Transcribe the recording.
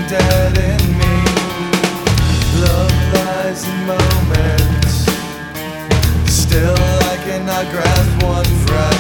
dead in me. Love lies in moments. Still I cannot grasp one friend.